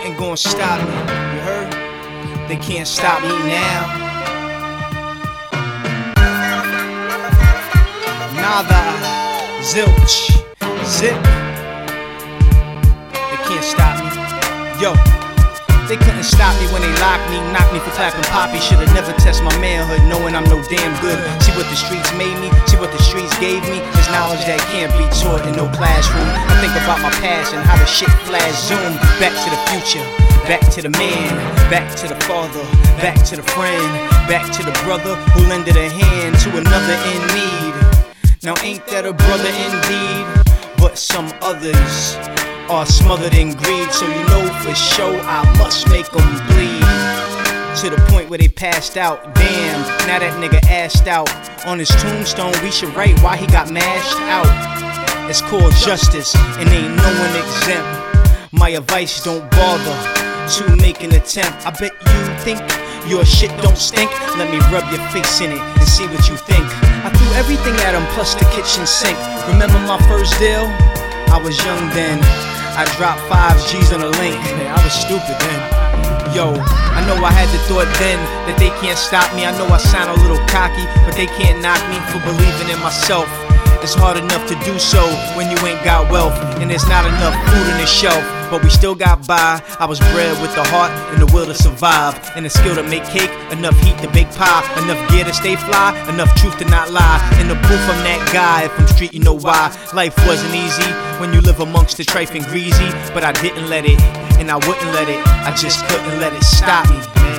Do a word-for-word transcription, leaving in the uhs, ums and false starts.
nothing gonna stop me, you heard? They can't stop me now. Nada, zilch, zip. They can't stop me. Yo, they couldn't stop me when they locked me, knocked me for clapping poppy. Should've never tested my manhood, knowing I'm no damn good. See what the streets made me, see what the streets gave me. There's knowledge that can't be taught in no classroom. I think about my past and how the shit flash zoom. Back to the future, back to the man, back to the father, back to the friend, back to the brother who lended a hand to another in need. Now ain't that a brother indeed? But some others are smothered in greed, so you know for sure I must make them bleed. To the point where they passed out. Damn, now that nigga assed out. On his tombstone we should write why he got mashed out. It's called justice and ain't no one exempt. My advice, don't bother to make an attempt. I bet you think your shit don't stink. Let me rub your face in it and see what you think. I threw everything at him plus the kitchen sink. Remember my first deal? I was young then. I dropped five G's on a link. Man, I was stupid then. Yo, I know I had the thought then that they can't stop me. I know I sound a little cocky, but they can't knock me for believing in myself. It's hard enough to do so when you ain't got wealth and there's not enough food on the shelf. But we still got by. I was bred with the heart and the will to survive, and the skill to make cake, enough heat to bake pie, enough gear to stay fly, enough truth to not lie. In the booth I'm that guy, if I'm street you know why. Life wasn't easy when you live amongst the trife and greasy, but I didn't let it, and I wouldn't let it, I just couldn't let it stop me, man.